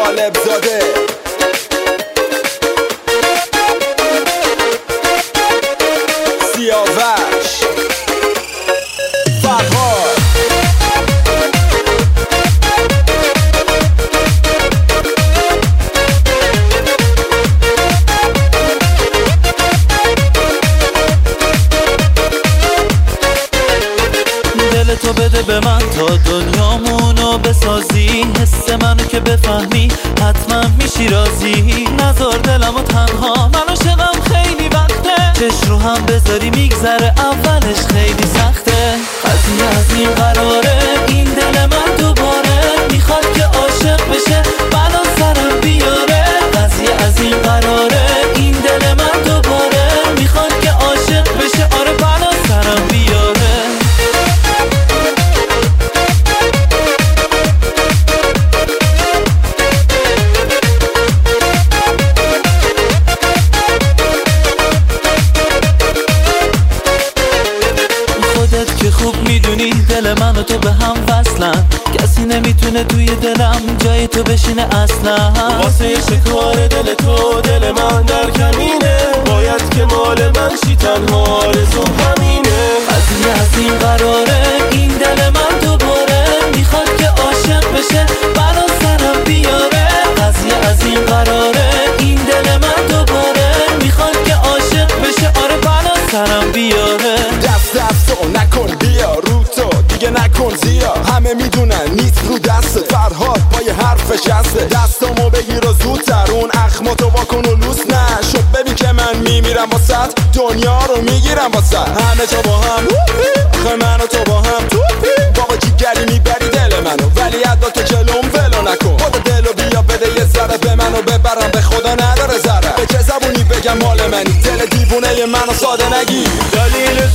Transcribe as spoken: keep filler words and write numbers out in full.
طالب زاده. سیاوش فرهاد دل تو بده به من تا دنیامونو بسازی، حس منو که بفهمی حتما میشی راضی. نذار دلمو تنها، من عاشقم خیلی وقته، چش رو هم بذاری میگذره اولش خیلی سخته. قضیه از این قراره این دل من دوباره میخواد که عاشق بشه بلا سرم بیاره. قضیه از این قراره این دل من دوباره میخواد که عاشق بشه، آره بلا سرم بیاره. که خوب میدونی دل من و تو به هم وصلن، کسی نمیتونه توی دلم جای تو بشینه اصلا. واسه شکار دل تو دل من در کمینه، باید که مال من شی، تنها آرزو همینه. قضیه از این قراره این دل من دوباره میخواد که عاشق بشه بلا سرم بیاره. قضیه از این قراره این دل من دوباره میخواد که عاشق بشه، آره بلا سرم بیاره. دست دست و نکن بیا رو تو دیگه نکن زیا، همه میدونن نیست رو دستت، فرهاد پای حرفش هسته. دستامو بگیر و زودتر اون اخماتو واکن و لوس نشو، ببین که من میمیرم واسط، دنیا رو میگیرم واسط. همه جا با هم آخه من و تو با هم توپی، بابا جیگری میبری دل منو ولی عدا تو جلوم ولو نکن. خود دلو بیا بده یه ذره به منو ببرم، به خدا نداره ذره، به چه زبونی بگم مال منی، دل دیوونه منو ساده نگی. دلیل